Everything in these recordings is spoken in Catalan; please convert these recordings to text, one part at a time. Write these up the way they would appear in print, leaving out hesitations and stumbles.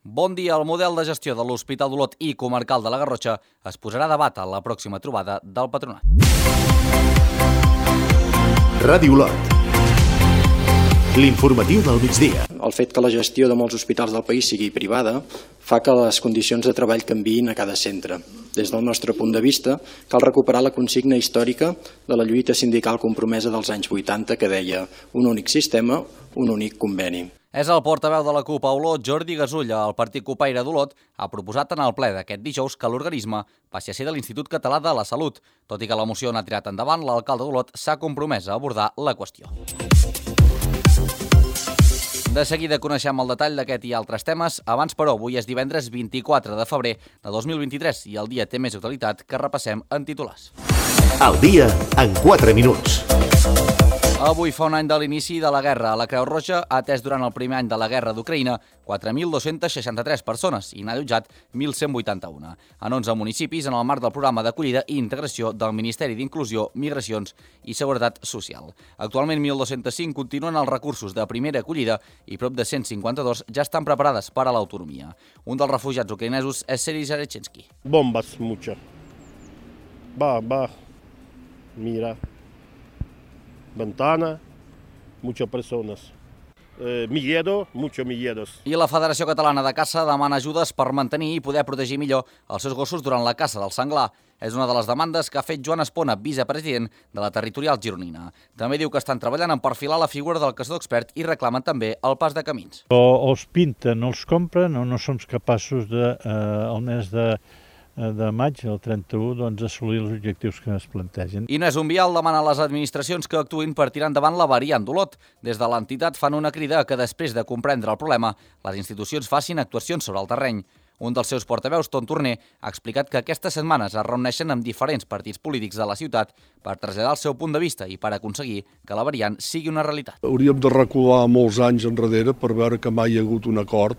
Bon dia, el model de gestió de l'Hospital d'Olot i comarcal de la Garrotxa es posarà a debat a la pròxima trobada del Patronat. Ràdio Olot. L'informatiu del migdia. El fet que la gestió de molts hospitals del país sigui privada fa que les condicions de treball canviïn a cada centre. Des del nostre punt de vista, cal recuperar la consigna històrica de la lluita sindical compromesa dels anys 80 que deia un únic sistema, un únic conveni. És el portaveu de la CUP a Olot, Jordi Gasulla. El Partit Copaire d'Olot ha proposat en el ple d'aquest dijous que l'organisme passi a ser de l'Institut Català de la Salut. Tot i que la moció n'ha tirat endavant, l'alcalde d'Olot s'ha compromès a abordar la qüestió. De seguida coneixem el detall d'aquest i altres temes. Abans, però, avui és divendres 24 de febrer de 2023 i el dia té més actualitat que repassem en titulars. El dia en 4 minuts. Avui fa un any de l'inici de la guerra. La Creu Roja ha atès durant el primer any de la guerra d'Ucraïna 4.263 persones i n'ha allotjat 1.181. En 11 municipis en el marc del programa d'acollida i integració del Ministeri d'Inclusió, Migracions i Seguretat Social. Actualment 1.205 continuen els recursos de primera acollida i prop de 152 ja estan preparades per a l'autonomia. Un dels refugiats ucraïnesos és Sergi Zarechenski. Bombas mucho. Mira. Ventana, muchas personas. Miedo, mucho miedos. I la Federació Catalana de Caça demana ajudes per mantenir i poder protegir millor els seus gossos durant la caça del senglar. És una de les demandes que ha fet Joan Espona, vicepresident de la territorial gironina. També diu que estan treballant en perfilar la figura del caçador expert i reclamen també el pas de camins. O els pinten, o els compren, o no som capaços al mes de maig, el 31, doncs, assolir els objectius que es plantegen. I no és un vial, demana a les administracions que actuïn per tirar endavant la variant d'Olot. Des de l'entitat fan una crida que després de comprendre el problema, les institucions facin actuacions sobre el terreny. Un dels seus portaveus, Ton Torner, ha explicat que aquestes setmanes es reuneixen amb diferents partits polítics de la ciutat per traslladar el seu punt de vista i per aconseguir que la variant sigui una realitat. Hauríem de recular molts anys enrere per veure que mai hi ha hagut un acord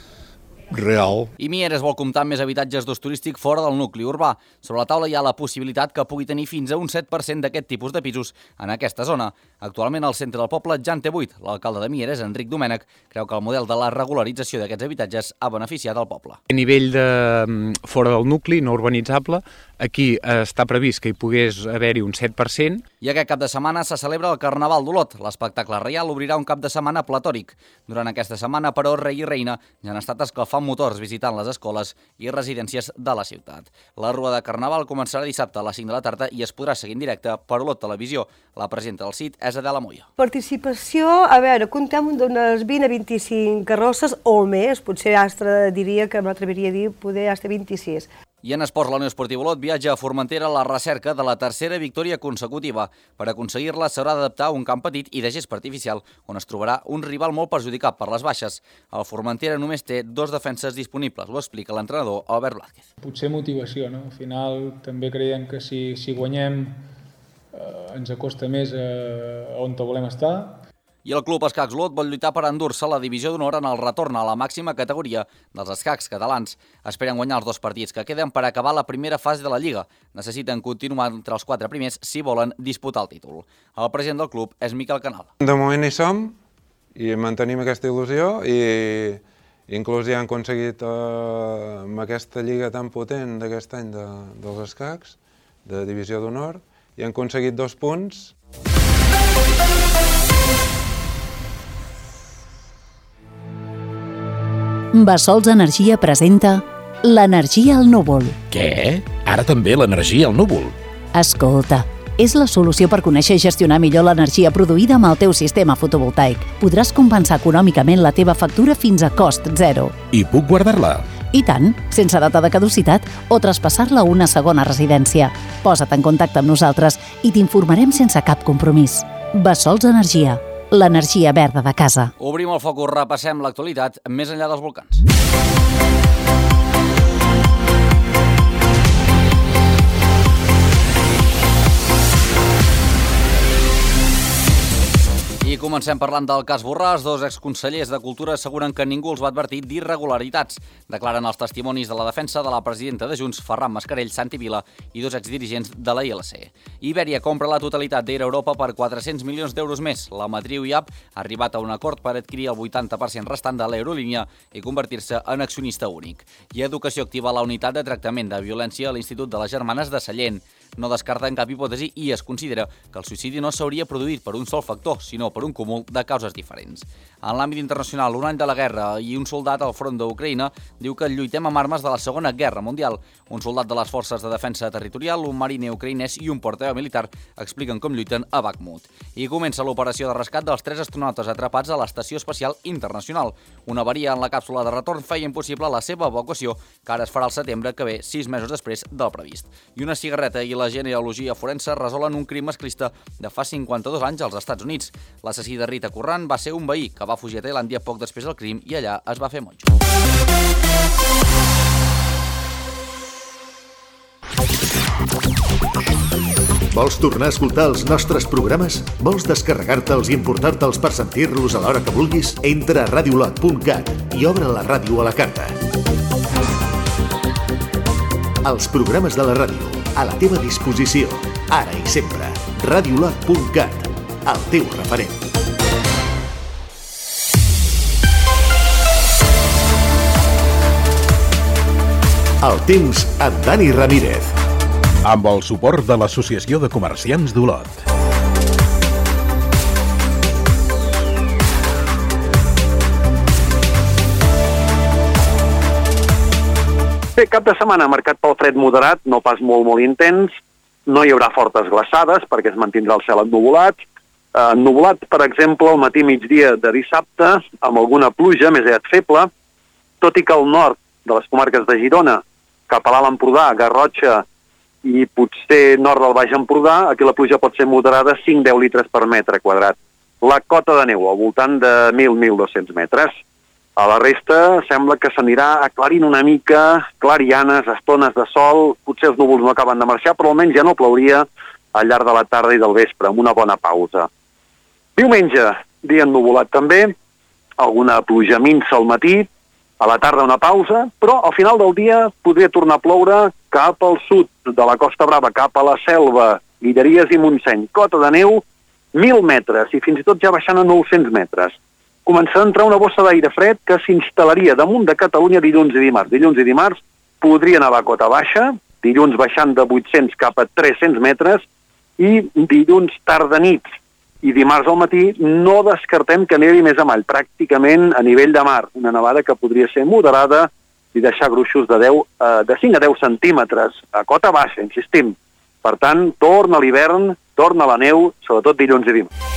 real. I Mieres vol comptar amb més habitatges d'ús turístic fora del nucli urbà. Sobre la taula hi ha la possibilitat que pugui tenir fins a un 7% d'aquest tipus de pisos en aquesta zona. Actualment el centre del poble ja en té 8. L'alcalde de Mieres, Enric Domènech, creu que el model de la regularització d'aquests habitatges ha beneficiat el poble. A nivell de fora del nucli, no urbanitzable, aquí està previst que hi pogués haver-hi un 7%. I aquest cap de setmana se celebra el Carnaval d'Olot. L'espectacle reial obrirà un cap de setmana platòric. Durant aquesta setmana, però, rei i reina ja han estat escalfant motors visitant les escoles i residències de la ciutat. La rua de Carnaval començarà dissabte a les 5 de la tarda i es podrà seguir en directe per Olot Televisió. La presidenta del CIT és Adela Moya. Participació, a veure, comptem d'unes 20 a 25 carrosses o més, potser Astra diria que m'atreviria a dir poder hasta 26. I en esports, la Unió Esportiva Olot viatja a Formentera a la recerca de la tercera victòria consecutiva. Per aconseguir-la s'haurà d'adaptar a un camp petit i de gespa artificial, on es trobarà un rival molt perjudicat per les baixes. El Formentera només té 2 defenses disponibles, ho explica l'entrenador Albert Blázquez. Potser motivació, no? Al final també creiem que si guanyem ens acosta més a on volem estar. I el Club Escacs Olot vol lluitar per endur-se la divisió d'honor en el retorn a la màxima categoria dels escacs catalans. Esperen guanyar els 2 partits que queden per acabar la primera fase de la Lliga. Necessiten continuar entre els 4 primers si volen disputar el títol. El president del club és Miquel Canal. De moment hi som i mantenim aquesta il·lusió i inclús ja han aconseguit amb aquesta lliga tan potent d'aquest any dels escacs, de divisió d'honor, i han aconseguit 2 punts. Bassols Energia presenta l'energia al núvol. Què? Ara també l'energia al núvol? Escolta, és la solució per conèixer i gestionar millor l'energia produïda amb el teu sistema fotovoltaic. Podràs compensar econòmicament la teva factura fins a cost zero. I puc guardar-la? I tant, sense data de caducitat o traspassar-la a una segona residència. Posa't en contacte amb nosaltres i t'informarem sense cap compromís. Bassols Energia. L'energia verda de casa. Obrim el focus, repassem l'actualitat més enllà dels volcans. I comencem parlant del cas Borràs. Dos exconsellers de Cultura asseguren que ningú els va advertir d'irregularitats. Declaren els testimonis de la defensa de la presidenta de Junts, Ferran Mascarell, Santi Vila, i dos exdirigents de la ILC. Ibèria compra la totalitat d'Air Europa per 400 milions d'euros més. La matriu IAP ha arribat a un acord per adquirir el 80% restant de l'aerolínia i convertir-se en accionista únic. I Educació activa la unitat de tractament de violència a l'Institut de les Germanes de Sallent. No descarten cap hipòtesi i es considera que el suïcidi no s'hauria produït per un sol factor, sinó per un cúmul de causes diferents. En l'àmbit internacional, un any de la guerra i un soldat al front d'Ucraïna diu que lluitem amb armes de la Segona Guerra Mundial. Un soldat de les Forces de Defensa Territorial, un mariner ucraïnès i un portaveu militar expliquen com lluiten a Bakhmut. I comença l'operació de rescat dels 3 astronautes atrapats a l'Estació Espacial Internacional. Una avaria en la càpsula de retorn feia impossible la seva evacuació, que ara es farà al setembre, que ve 6 mesos després del previst. I una cigarreta i la genealogia forense resolen un crim masclista de fa 52 anys als Estats Units. L'assassí de Rita Corran va ser un veí que va fugir a Tailàndia poc després del crim i allà es va fer monjo. Vols tornar a escoltar els nostres programes? Vols descarregar-te'ls i importar-te'ls per sentir-los a l'hora que vulguis? Entra a radiolot.cat i obre la ràdio a la carta. Els programes de la ràdio, a la teva disposició, ara i sempre. Radiolot.cat, el teu referent. El temps amb Dani Ramírez. Amb el suport de l'Associació de Comerciants d'Olot. Bé, cap de setmana marcat pel fred moderat, no pas molt intens, no hi haurà fortes glaçades perquè es mantindrà el cel ennuvolat. Ennuvolat, per exemple, al matí migdia de dissabte, amb alguna pluja més aviat feble, tot i que al nord de les comarques de Girona, cap a l'Alt Empordà, Garrotxa i potser nord del Baix Empordà, aquí la pluja pot ser moderada, 5-10 litres per metre quadrat. La cota de neu, al voltant de 1.000-1.200 metres. A la resta sembla que s'anirà aclarint una mica, clarianes, estones de sol, potser els núvols no acaben de marxar, però almenys ja no plauria al llarg de la tarda i del vespre, amb una bona pausa. Diumenge, dia ennuvolat també, alguna pluja minsa al matí, a la tarda una pausa, però al final del dia podria tornar a ploure cap al sud de la Costa Brava, cap a la Selva, Guilleries i Montseny. Cota de neu, 1.000 metres i fins i tot ja baixant a 900 metres. Començarà a entrar una bossa d'aire fred que s'instal·laria damunt de Catalunya dilluns i dimarts. Dilluns i dimarts podria nevar a cota baixa, dilluns baixant de 800 cap a 300 metres i dilluns tarda nit i dimarts al matí no descartem que nevi més avall, pràcticament a nivell de mar. Una nevada que podria ser moderada i deixar gruixos de 5 a 10 centímetres a cota baixa, insistim. Per tant, torna l'hivern, torna la neu, sobretot dilluns i dimarts.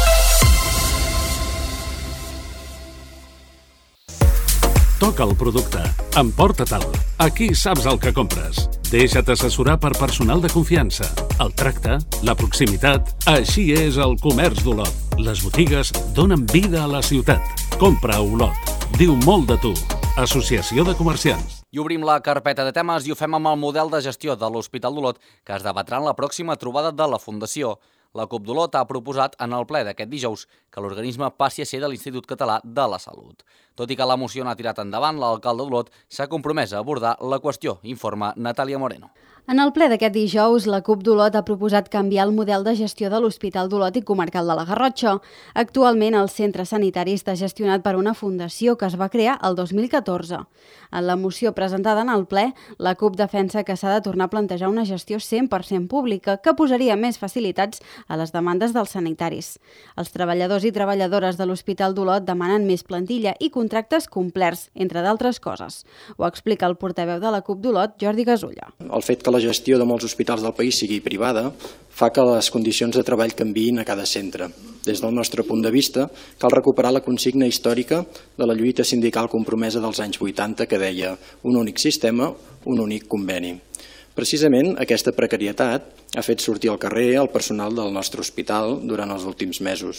Toca el producte. Emporta-te'l. Aquí saps el que compres. Deixa't assessorar per personal de confiança. El tracte, la proximitat... Així és el comerç d'Olot. Les botigues donen vida a la ciutat. Compra a Olot. Diu molt de tu. Associació de Comerciants. I obrim la carpeta de temes i ho fem amb el model de gestió de l'Hospital d'Olot que es debatrà en la pròxima trobada de la Fundació. La CUP d'Olot ha proposat en el ple d'aquest dijous que l'organisme passi a ser de l'Institut Català de la Salut. Tot i que la moció n'ha tirat endavant, l'alcalde d'Olot s'ha compromès a abordar la qüestió, informa Natàlia Moreno. En el ple d'aquest dijous, la CUP d'Olot ha proposat canviar el model de gestió de l'Hospital d'Olot i Comarcal de la Garrotxa. Actualment, el centre sanitari està gestionat per una fundació que es va crear el 2014. En la moció presentada en el ple, la CUP defensa que s'ha de tornar a plantejar una gestió 100% pública que posaria més facilitats a les demandes dels sanitaris. Els treballadors i treballadores de l'Hospital d'Olot demanen més plantilla i contractes complerts, entre d'altres coses. Ho explica el portaveu de la CUP d'Olot, Jordi Gasulla. El fet que la gestió de molts hospitals del país sigui privada fa que les condicions de treball canviïn a cada centre. Des del nostre punt de vista, cal recuperar la consigna històrica de la lluita sindical compromesa dels anys 80 que deia un únic sistema, un únic conveni. Precisament aquesta precarietat ha fet sortir al carrer el personal del nostre hospital durant els últims mesos.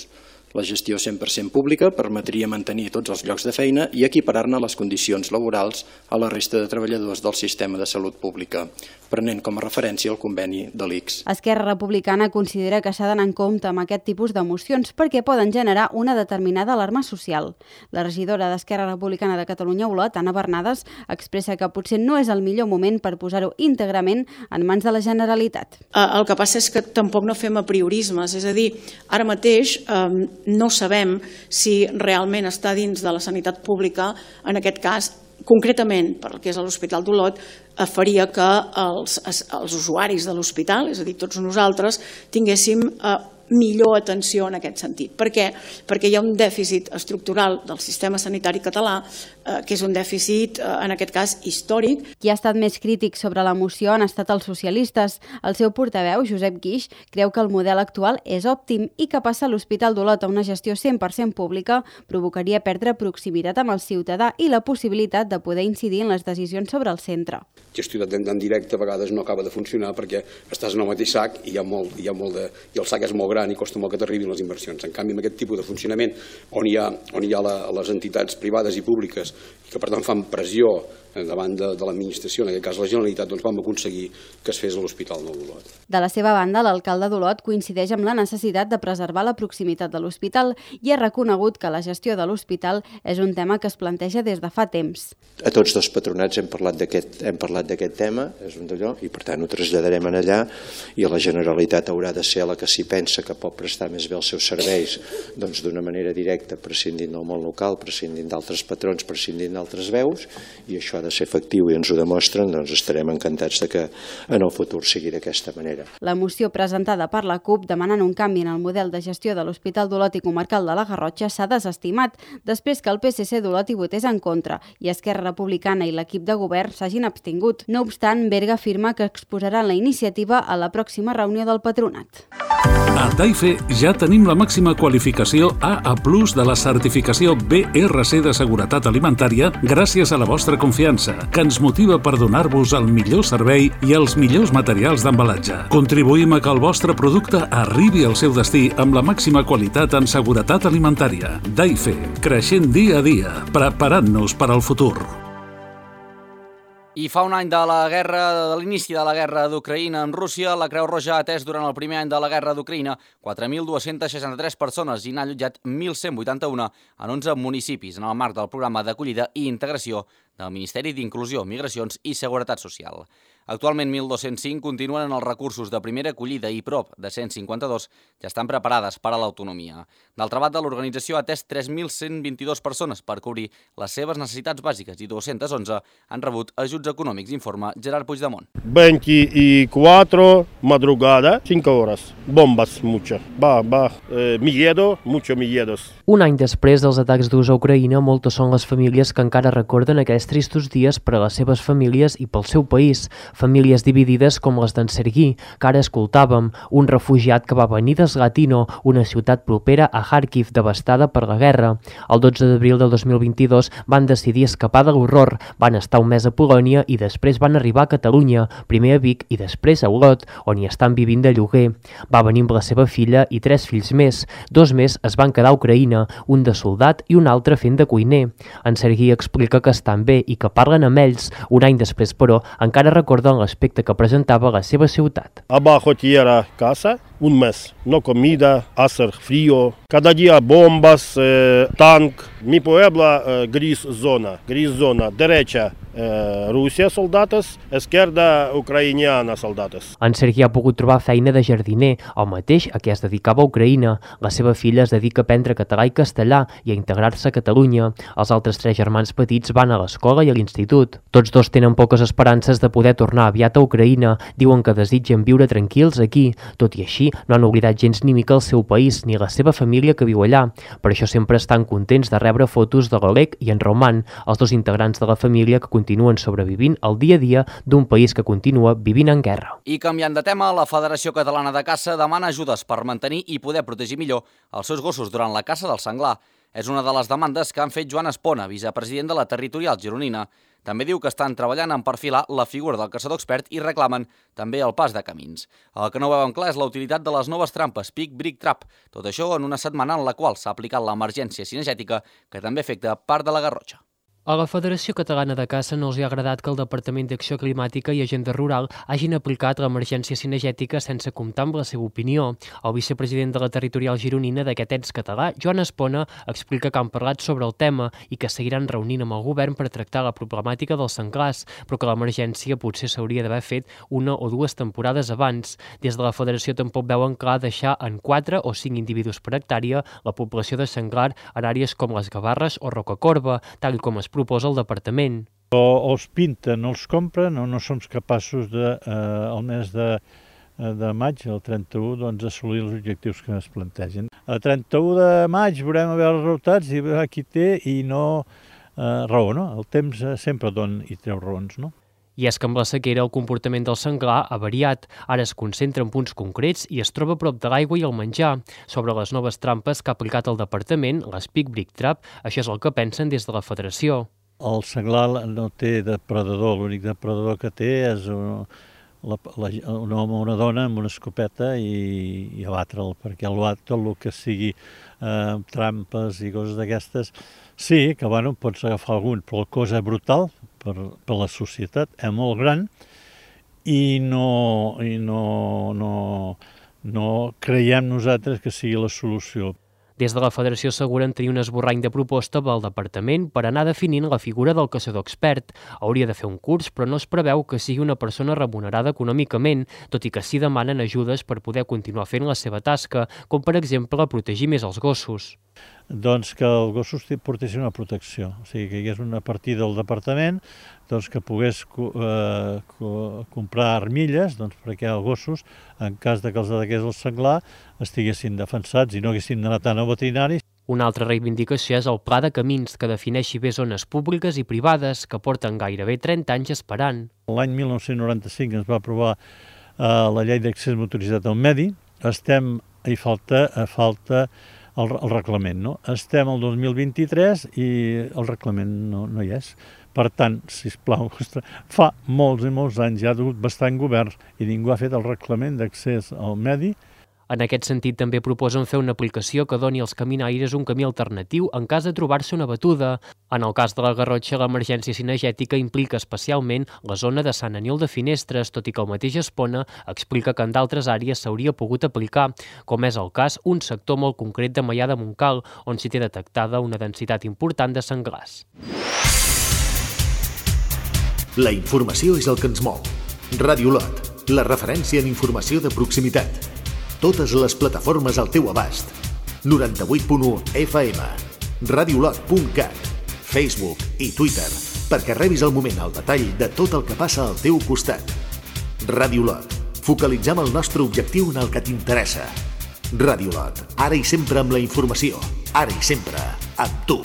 La gestió 100% pública permetria mantenir tots els llocs de feina i equiparar-ne les condicions laborals a la resta de treballadors del sistema de salut pública, prenent com a referència el conveni de l'ICS. Esquerra Republicana considera que s'ha d'anar en compte amb aquest tipus de mocions perquè poden generar una determinada alarma social. La regidora d'Esquerra Republicana de Catalunya, Olot, Anna Bernades, expressa que potser no és el millor moment per posar-ho íntegrament en mans de la Generalitat. El que passa és que tampoc no fem apriorismes, és a dir, ara mateix no sabem si realment està dins de la sanitat pública, en aquest cas, concretament pel que és l'Hospital d'Olot, faria que els usuaris de l'hospital, és a dir, tots nosaltres, tinguéssim millor atenció en aquest sentit. Per què? Perquè hi ha un dèficit estructural del sistema sanitari català, que és un dèficit, en aquest cas, històric. Qui ha estat més crític sobre la moció han estat els socialistes. El seu portaveu, Josep Guix, creu que el model actual és òptim i que passar l'Hospital d'Olot a una gestió 100% pública provocaria perdre proximitat amb el ciutadà i la possibilitat de poder incidir en les decisions sobre el centre. Gestió en directe a vegades no acaba de funcionar perquè estàs en el mateix sac i i el sac és molt gran i costa molt que t'arribin les inversions. En canvi, amb aquest tipus de funcionament on hi ha les entitats privades i públiques i que per tant fan pressió davant de l'administració, en aquest cas la Generalitat, doncs vam aconseguir que es fes a l'Hospital Nou d'Olot. De la seva banda, l'alcalde d'Olot coincideix amb la necessitat de preservar la proximitat de l'hospital i ha reconegut que la gestió de l'hospital és un tema que es planteja des de fa temps. A tots dos patronats hem parlat d'aquest tema, és un d'allò, i per tant ho traslladarem allà i la Generalitat haurà de ser la que s'hi pensa que pot prestar més bé els seus serveis d'una manera directa, prescindint del món local, prescindint d'altres patrons, prescindint d'altres veus, i això ha de ser efectiu i ens ho demostren, doncs estarem encantats de que en el futur sigui d'aquesta manera. La moció presentada per la CUP demanant un canvi en el model de gestió de l'Hospital d'Olot i Comarcal de la Garrotxa s'ha desestimat després que el PSC d'Olot hi votés en contra i Esquerra Republicana i l'equip de govern s'hagin abstingut. No obstant, Berga afirma que exposaran la iniciativa a la pròxima reunió del patronat. A Taife ja tenim la màxima qualificació AA+ de la certificació BRC de Seguretat Alimentària gràcies a la vostra confiança, que ens motiva per donar-vos el millor servei i els millors materials d'embalatge. Contribuïm a que el vostre producte arribi al seu destí amb la màxima qualitat en seguretat alimentària. Taife, creixent dia a dia, preparant-nos per al futur. I fa un any de l'inici de la guerra d'Ucraïna amb Rússia, la Creu Roja ha atès durant el primer any de la guerra d'Ucraïna 4.263 persones i n'ha allotjat 1.181 en 11 municipis en el marc del programa d'acollida i integració del Ministeri d'Inclusió, Migracions i Seguretat Social. Actualment 1.205 continuen en els recursos de primera acollida i prop de 152 ja estan preparades per a l'autonomia. D'altra banda, l'organització ha atès 3.122 persones per cobrir les seves necessitats bàsiques i 211 han rebut ajuts econòmics, informa Gerard Puigdemont. 24 madrugada, 5 horas, bombas mucho, miedo, mucho miedos. Un any després dels atacs d'ús a Ucraïna, moltes són les famílies que encara recorden aquests tristos dies per a les seves famílies i pel seu país. Famílies dividides com les d'en Sergui, que ara escoltàvem, un refugiat que va venir d'Eslatino, una ciutat propera a Kharkiv devastada per la guerra. El 12 d'abril del 2022 van decidir escapar de l'horror, van estar un mes a Polònia i després van arribar a Catalunya, primer a Vic i després a Olot, on hi estan vivint de lloguer. Va venir amb la seva filla i 3 fills més. 2 més es van quedar a Ucraïna, un de soldat i un altre fent de cuiner. En Sergui explica que estan bé i que parlen amb ells. Un any després, però, encara recorden l'aspecte que presentava la seva ciutat. Abajo tierra, casa, un mes. No comida, hacer frío. Cada día bombas, tank. Mi pueblo gris zona, derecha. Rússia, soldates, esquerda, ucraïniana, soldates. En Sergi ha pogut trobar feina de jardiner, el mateix a què es dedicava a Ucraïna. La seva filla es dedica a aprendre català i castellà i a integrar-se a Catalunya. Els altres 3 germans petits van a l'escola i a l'institut. Tots 2 tenen poques esperances de poder tornar aviat a Ucraïna. Diuen que desitgen viure tranquils aquí. Tot i així, no han oblidat gens ni mica el seu país ni la seva família que viu allà. Per això sempre estan contents de rebre fotos de l'Oleg i en Roman, els 2 integrants de la família que continuen sobrevivint el dia a dia d'un país que continua vivint en guerra. I canviant de tema, la Federació Catalana de Caça demana ajudes per mantenir i poder protegir millor els seus gossos durant la caça del senglar. És una de les demandes que han fet Joan Espona, vicepresident de la Territorial Gironina. També diu que estan treballant en perfilar la figura del caçador expert i reclamen també el pas de camins. El que no veuen clar és la utilitat de les noves trampes Pick Brick Trap, tot això en una setmana en la qual s'ha aplicat l'emergència cinegètica que també afecta part de la Garrotxa. A la Federació Catalana de Caça no els ha agradat que el Departament d'Acció Climàtica i Agenda Rural hagin aplicat l'emergència cinegètica sense comptar amb la seva opinió. El vicepresident de la territorial gironina d'aquest ens català, Joan Espona, explica que han parlat sobre el tema i que seguiran reunint amb el govern per tractar la problemàtica dels senglars, però que l'emergència potser s'hauria d'haver fet 1 o 2 temporades abans. Des de la Federació tampoc veuen clar deixar en 4 o 5 individus per hectàrea la població de senglar en àrees com les Gavarres o Rocacorba, tal com es proposa el departament. O els pinten, no els compren, o no som capaços al mes de maig, el 31, doncs, assolir els objectius que es plantegen. El 31 de maig veurem a veure els resultats i veurà qui té i no raó, no? El temps sempre hi treu raons, no? I és que amb la sequera el comportament del senglar ha variat. Ara es concentra en punts concrets i es troba a prop de l'aigua i el menjar. Sobre les noves trampes que ha aplicat el departament, les Pick Brick Trap, això és el que pensen des de la federació. El senglar no té depredador, l'únic depredador que té és un home o una dona amb una escopeta i abatre'l, perquè tot el que sigui trampes i coses d'aquestes, sí, que pots agafar algun, però la cosa brutal per la societat és molt gran i no creiem nosaltres que sigui la solució. Des de la Federació asseguren tenir un esborrany de proposta pel departament per anar definint la figura del caçador expert. Hauria de fer un curs, però no es preveu que sigui una persona remunerada econòmicament, tot i que sí demanen ajudes per poder continuar fent la seva tasca, com per exemple protegir més els gossos. Doncs que els gossos portessin una protecció, o sigui que hi hagués una partida del departament que pogués comprar armilles perquè els gossos, en cas que els ataqués el senglar, estiguessin defensats i no haguessin d'anar tant al veterinari. Una altra reivindicació és el Pla de Camins, que defineixi bé zones públiques i privades que porten gairebé 30 anys esperant. L'any 1995 es va aprovar la llei d'accés motoritzat al medi, falta el reglament, no? Estem al 2023 i el reglament no hi és. Per tant, sisplau, fa molts i molts anys hi ha hagut bastant govern i ningú ha fet el reglament d'accés al medi. En aquest sentit, també proposen fer una aplicació que doni als caminaires un camí alternatiu en cas de trobar-se una batuda. En el cas de la Garrotxa, l'emergència cinegètica implica especialment la zona de Sant Aniol de Finestres, tot i que el mateix Espona explica que en d'altres àrees s'hauria pogut aplicar, com és el cas un sector molt concret de Maià de Montcal, on s'hi té detectada una densitat important de senglars. La informació és el que ens mou. Ràdio Lot, la referència en informació de proximitat. Totes les plataformes al teu abast. 98.1 FM, radiolot.cat, Facebook i Twitter, perquè rebis al moment el detall de tot el que passa al teu costat. Ràdio Lot, focalitzem el nostre objectiu en el que t'interessa. Ràdio Lot, ara i sempre amb la informació, ara i sempre amb tu.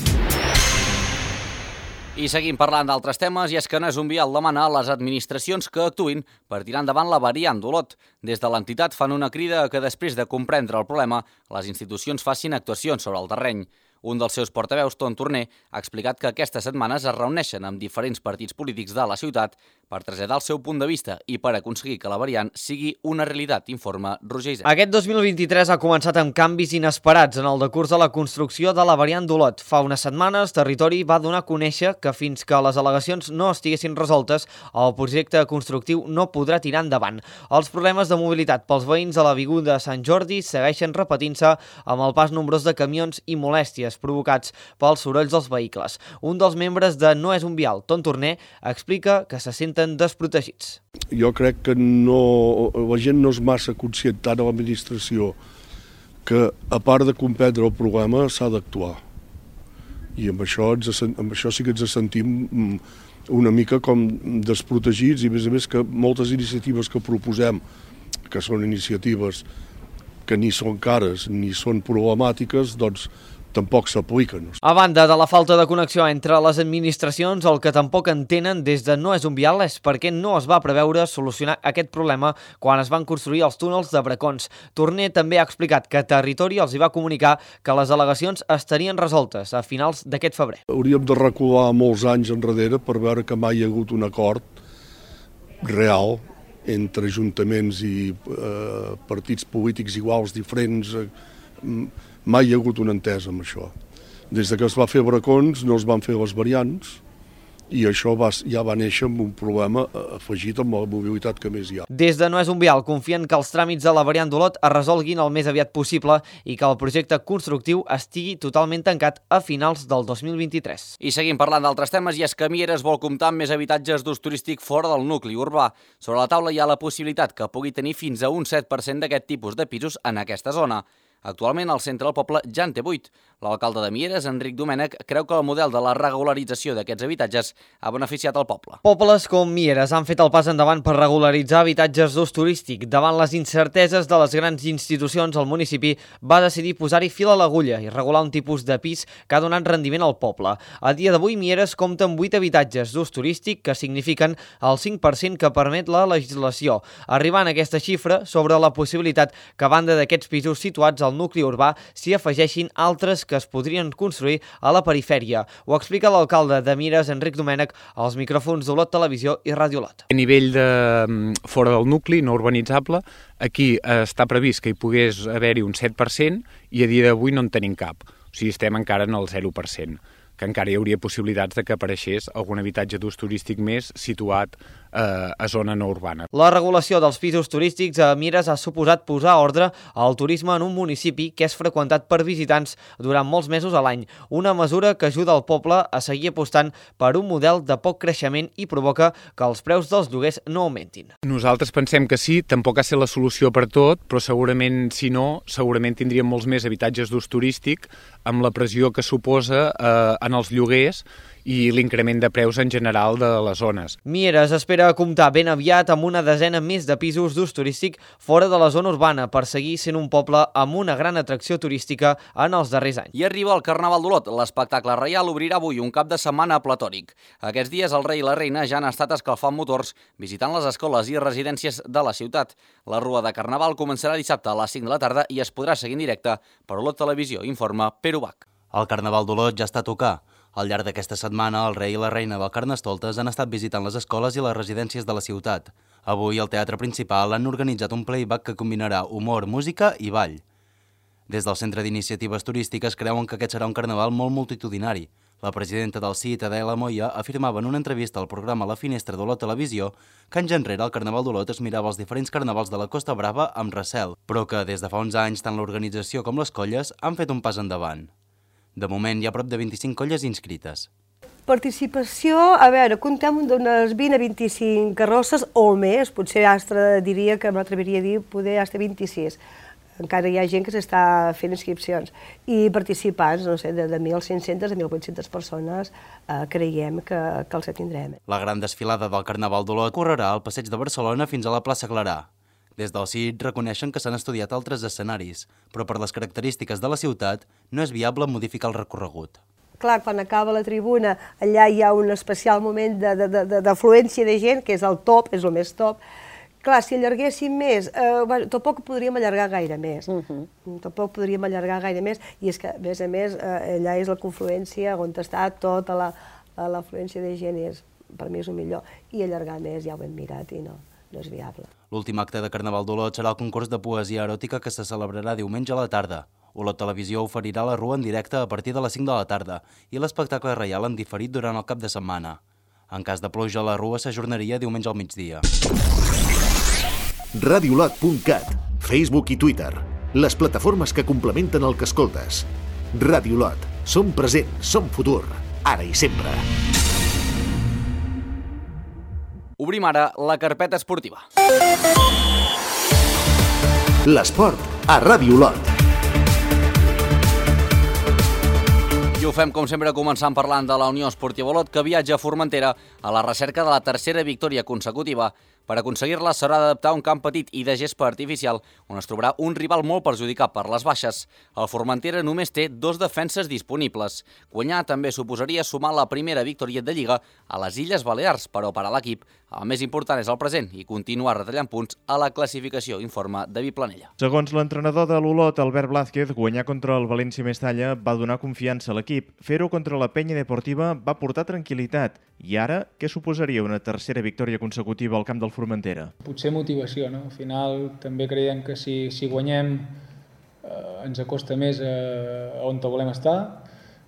I seguim parlant d'altres temes, i és que Nes Umbial demana a les administracions que actuïn per tirar endavant la variant d'Olot. Des de l'entitat fan una crida que després de comprendre el problema, les institucions facin actuacions sobre el terreny. Un dels seus portaveus, Ton Torner, ha explicat que aquestes setmanes es reuneixen amb diferents partits polítics de la ciutat per traslladar el seu punt de vista i per aconseguir que la variant sigui una realitat, informa Roger Isern. Aquest 2023 ha començat amb canvis inesperats en el decurs de la construcció de la variant d'Olot. Fa unes setmanes, Territori va donar a conèixer que fins que les al·legacions no estiguessin resoltes, el projecte constructiu no podrà tirar endavant. Els problemes de mobilitat pels veïns de l'avinguda Sant Jordi segueixen repetint-se amb el pas nombrós de camions i molèsties provocats pels sorolls dels vehicles. Un dels membres de No és un vial, Ton Torner, explica que se senten desprotegits. Jo crec que la gent no és massa conscient, tant a l'administració, que a part de comprendre el problema s'ha d'actuar. I amb això sí que ens sentim una mica com desprotegits, i a més que moltes iniciatives que proposem, que són iniciatives que ni són cares ni són problemàtiques, doncs tampoc s'apliquen. A banda de la falta de connexió entre les administracions, el que tampoc entenen des de No és un vial és per què no es va preveure solucionar aquest problema quan es van construir els túnels de Bracons. Torner també ha explicat que Territori els hi va comunicar que les al·legacions estarien resoltes a finals d'aquest febrer. Hauríem de recular molts anys enrere per veure que mai hi ha hagut un acord real entre ajuntaments i partits polítics iguals, diferents. Mai hi ha hagut una entesa amb això. Des que es va fer Bracons no es van fer les variants i això ja va néixer amb un problema afegit amb la mobilitat que més hi ha. Des de No és un vial confien que els tràmits de la variant d'Olot es resolguin el més aviat possible i que el projecte constructiu estigui totalment tancat a finals del 2023. I seguim parlant d'altres temes, i és que Mieres vol comptar amb més habitatges d'ús turístic fora del nucli urbà. Sobre la taula hi ha la possibilitat que pugui tenir fins a un 7% d'aquest tipus de pisos en aquesta zona. Actualment, el centre del poble ja en té 8. L'alcalde de Mieres, Enric Domènech, creu que el model de la regularització d'aquests habitatges ha beneficiat el poble. Pobles com Mieres han fet el pas endavant per regularitzar habitatges d'ús turístic. Davant les incerteses de les grans institucions, el municipi va decidir posar-hi fil a l'agulla i regular un tipus de pis que ha donat rendiment al poble. A dia d'avui, Mieres compta amb 8 habitatges d'ús turístic que signifiquen el 5% que permet la legislació, arribant a aquesta xifra sobre la possibilitat que, a banda d'aquests pisos situats al nucli urbà, s'hi afegeixin altres que es podrien construir a la perifèria. Ho explica l'alcalde de Mieres, Enric Domènech, als micròfons d'Olot Televisió i Ràdio Olot. A nivell de fora del nucli, no urbanitzable, aquí està previst que hi pogués haver-hi un 7% i a dia d'avui no en tenim cap. O sigui, estem encara en el 0%, que encara hi hauria possibilitats de que apareixés algun habitatge d'ús turístic més situat a zona no urbana. La regulació dels pisos turístics a Mieres ha suposat posar ordre al turisme en un municipi que és freqüentat per visitants durant molts mesos a l'any, una mesura que ajuda el poble a seguir apostant per un model de poc creixement i provoca que els preus dels lloguers no augmentin. Nosaltres pensem que sí, tampoc ha de ser la solució per tot, però segurament, si no, segurament tindríem molts més habitatges d'ús turístic amb la pressió que suposa en els lloguers i l'increment de preus en general de les zones. Mieres espera comptar ben aviat amb una desena més de pisos d'ús turístic fora de la zona urbana per seguir sent un poble amb una gran atracció turística en els darrers anys. I arriba el Carnaval d'Olot. L'espectacle reial obrirà avui un cap de setmana platòric. Aquests dies el rei i la reina ja han estat escalfant motors visitant les escoles i residències de la ciutat. La rua de Carnaval començarà dissabte a les 5 de la tarda i es podrà seguir en directe per Olot Televisió, informa Pere Ubach. El Carnaval d'Olot ja està a tocar. Al llarg d'aquesta setmana, el rei i la reina del Carnestoltes han estat visitant les escoles i les residències de la ciutat. Avui, al Teatre Principal han organitzat un playback que combinarà humor, música i ball. Des del Centre d'Iniciatives Turístiques creuen que aquest serà un carnaval molt multitudinari. La presidenta del CIT, Adela Moya, afirmava en una entrevista al programa La Finestra d'Olot Televisió que anys enrere el Carnaval d'Olot es mirava els diferents carnavals de la Costa Brava amb recel, però que des de fa uns anys tant l'organització com les colles han fet un pas endavant. De moment hi ha prop de 25 colles inscrites. Participació, a veure, comptem d'unes 20 a 25 carrosses o més, potser Astra diria que m'atreviria a dir poder Astra 26. Encara hi ha gent que s'està fent inscripcions. I participants, no sé, de 1.500 a 1.800 persones creiem que els tindrem. La gran desfilada del Carnaval d'Olot correrà al Passeig de Barcelona fins a la plaça Clarà. Des del CIT reconeixen que s'han estudiat altres escenaris, però per les característiques de la ciutat no és viable modificar el recorregut. Clar, quan acaba la tribuna, allà hi ha un especial moment d'afluència de gent, que és el top, és el més top. Clar, si allarguéssim més, tampoc podríem allargar gaire més. Tampoc podríem allargar gaire més, i és que, a més, allà és la confluència on està tota l'afluència de gent, per mi és el millor. I allargar més ja ho hem mirat i no és viable. L'últim acte de Carnaval d'Olot serà el concurs de poesia eròtica que se celebrarà diumenge a la tarda. Olot Televisió oferirà la rua en directe a partir de les 5 de la tarda i l'espectacle reial en diferit durant el cap de setmana. En cas de pluja, la rua s'ajornaria diumenge al migdia. Radiolot.cat, Facebook i Twitter, les plataformes que complementen el que escoltes. Radiolot, som present, som futur, ara i sempre. Obrim ara la carpeta esportiva. L'esport a Ràdio Olot. I ho fem, com sempre, començant parlant de la Unió Esportiva Olot, que viatja a Formentera a la recerca de la tercera victòria consecutiva. Per aconseguir-la s'haurà d'adaptar un camp petit i de gespa artificial, on es trobarà un rival molt perjudicat per les baixes. El Formentera només té 2 defenses disponibles. Guanyar també suposaria sumar la primera victòria de Lliga a les Illes Balears, però per a l'equip el més important és el present i continuar retallant punts a la classificació, informa David Planella. Segons l'entrenador de l'Olot, Albert Blázquez, guanyar contra el València Mestalla va donar confiança a l'equip. Fer-ho contra la Penya Deportiva va portar tranquil·litat. I ara, què suposaria una tercera victòria consecutiva al camp del Formentera? Potser motivació, no? Al final també creiem que si guanyem ens acosta més a on volem estar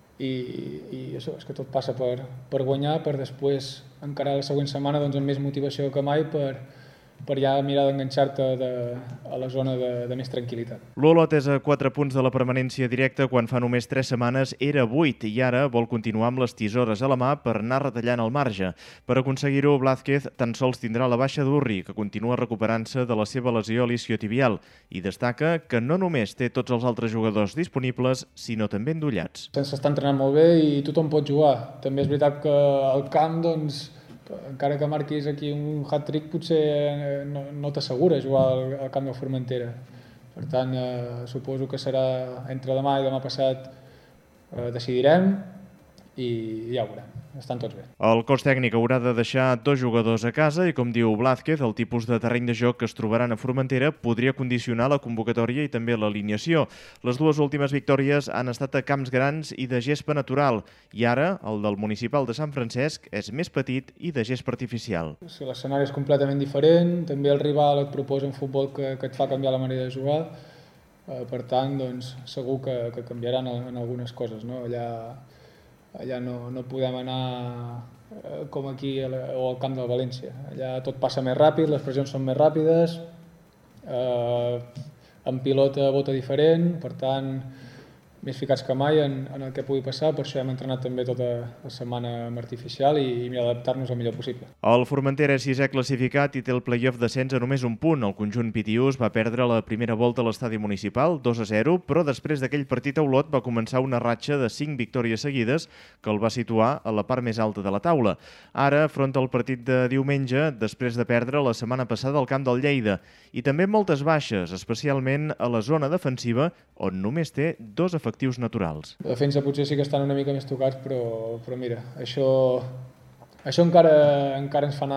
i això, és que tot passa per guanyar, per després encarar la següent setmana amb més motivació que mai per ja mirar d'enganxar-te a la zona de més tranquil·litat. L'Olot és a 4 punts de la permanència directa quan fa només 3 setmanes era 8 i ara vol continuar amb les tisores a la mà per anar retallant el marge. Per aconseguir-ho, Blázquez tan sols tindrà la baixa d'Urri, que continua recuperant-se de la seva lesió isquiotibial, i destaca que no només té tots els altres jugadors disponibles, sinó també endollats. S'està entrenant molt bé i tothom pot jugar. També és veritat que al camp, doncs, encara que marquis aquí un hat-trick, potser no t'assegura jugar al camp del Formentera. Per tant, suposo que serà entre demà i demà passat decidirem i ja ho veurem. Estan tots bé. El cos tècnic haurà de deixar 2 jugadors a casa i, com diu Blázquez, el tipus de terreny de joc que es trobaran a Formentera podria condicionar la convocatòria i també l'alineació. Les 2 últimes victòries han estat a camps grans i de gespa natural i ara el del municipal de Sant Francesc és més petit i de gespa artificial. Si l'escenari és completament diferent, també el rival et proposa un futbol que et fa canviar la manera de jugar, per tant, doncs, segur que canviaran en algunes coses, no? Allà no podem anar com aquí o al camp del València. Allà tot passa més ràpid, les pressions són més ràpides, en pilota vota diferent, per tant, més ficats que mai en el que pugui passar, per això hem entrenat també tota la setmana amb artificial i mirar d'adaptar-nos el millor possible. El Formentera és 6è classificat i té el play-off d'ascens a només un punt. El conjunt pitiús va perdre la primera volta a l'estadi municipal, 2-0, però després d'aquell partit a Olot va començar una ratxa de 5 victòries seguides que el va situar a la part més alta de la taula. Ara afronta el partit de diumenge després de perdre la setmana passada al camp del Lleida i també moltes baixes, especialment a la zona defensiva on només té 2 efectius naturals. La defensa potser sí que estan una mica més tocats, però mira, això encara ens fa anar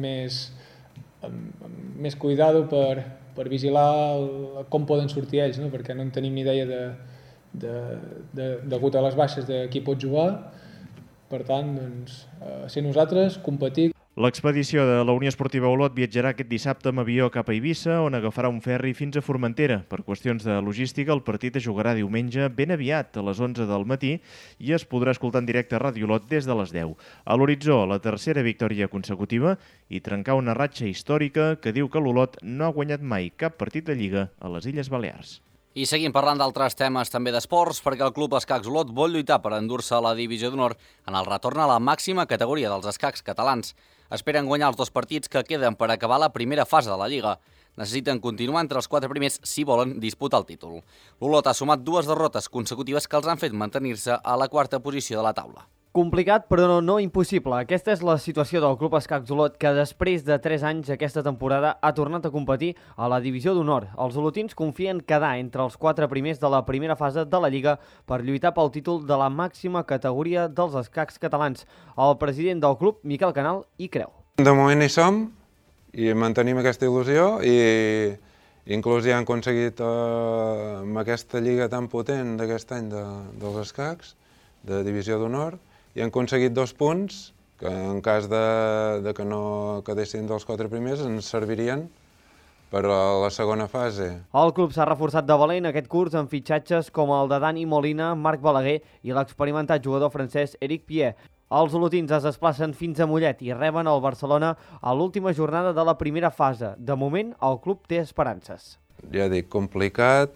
més cuidado per vigilar com poden sortir ells, no? Perquè no en tenim ni idea degut a les baixes de qui pot jugar. Per tant, doncs, ser nosaltres, competir. L'expedició de la Unió Esportiva Olot viatjarà aquest dissabte amb avió cap a Eivissa, on agafarà un ferri fins a Formentera. Per qüestions de logística, el partit es jugarà diumenge ben aviat, a les 11 del matí, i es podrà escoltar en directe a Ràdio Olot des de les 10. A l'horitzó, la tercera victòria consecutiva i trencar una ratxa històrica que diu que l'Olot no ha guanyat mai cap partit de Lliga a les Illes Balears. I seguim parlant d'altres temes també d'esports, perquè el Club Escacs Olot vol lluitar per endur-se a la divisió d'honor en el retorn a la màxima categoria dels escacs catalans. Esperen guanyar els 2 partits que queden per acabar la primera fase de la Lliga. Necessiten continuar entre els 4 primers si volen disputar el títol. L'Olot ha sumat 2 derrotes consecutives que els han fet mantenir-se a la 4a posició de la taula. Complicat, però no impossible. Aquesta és la situació del Club Escacs Olot, que després de 3 anys aquesta temporada ha tornat a competir a la divisió d'honor. Els olotins confien quedar entre els 4 primers de la primera fase de la Lliga per lluitar pel títol de la màxima categoria dels escacs catalans. El president del club, Miquel Canal, hi creu. De moment hi som i mantenim aquesta il·lusió i inclús ja han aconseguit amb aquesta lliga tan potent d'aquest any dels escacs, de divisió d'honor, i han aconseguit 2 punts que en cas de que no quedessin dels 4 primers ens servirien per a la segona fase. El club s'ha reforçat de valent aquest curs amb fitxatges com el de Dani Molina, Marc Balaguer i l'experimentat jugador francès Eric Pier. Els olotins es desplacen fins a Mollet i reben el Barcelona a l'última jornada de la primera fase. De moment, el club té esperances. Ja dic, complicat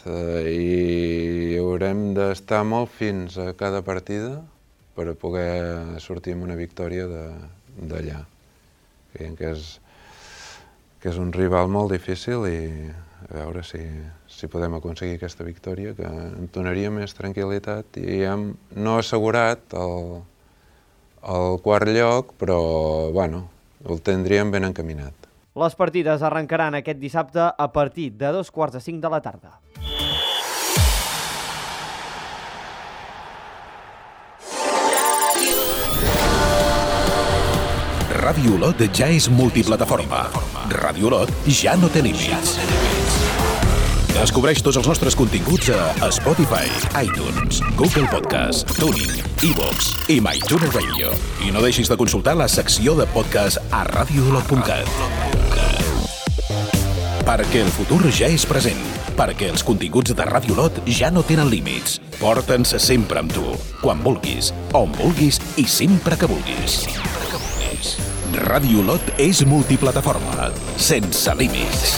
i haurem d'estar molt fins a cada partida per a poder sortir amb una victòria d'allà. Creiem que és un rival molt difícil i a veure si podem aconseguir aquesta victòria, que ens donaria més tranquil·litat i hem no assegurat el 4è lloc, però bueno, el tindríem ben encaminat. Les partides arrencaran aquest dissabte a partir de 2:45 de la tarda. Ràdio Olot ja és multiplataforma. Ràdio Olot ja no té límits. Descobreix tots els nostres continguts a Spotify, iTunes, Google Podcast, TuneIn, iVoox i MyTuner Radio. I no deixis de consultar la secció de podcast a radioolot.cat. Perquè el futur ja és present. Perquè els continguts de Ràdio Olot ja no tenen límits. Porta'ns sempre amb tu, quan vulguis, on vulguis i sempre que vulguis. Ràdio Olot és multiplataforma, sense límits.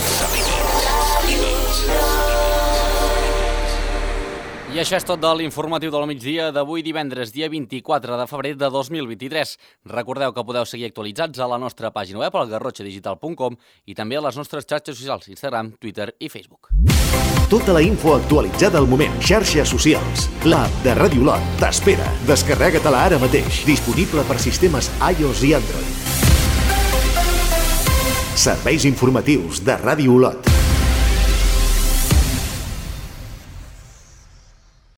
I això és tot de l'informatiu del migdia d'avui divendres, dia 24 de febrer de 2023. Recordeu que podeu seguir actualitzats a la nostra pàgina web, al garrotxadigital.com, i també a les nostres xarxes socials, Instagram, Twitter i Facebook. Tota la info actualitzada al moment. Xarxes socials. L'app de Ràdio Olot t'espera. Descarrega-te-la ara mateix. Disponible per sistemes iOS i Android. Serveis informatius de Ràdio Olot.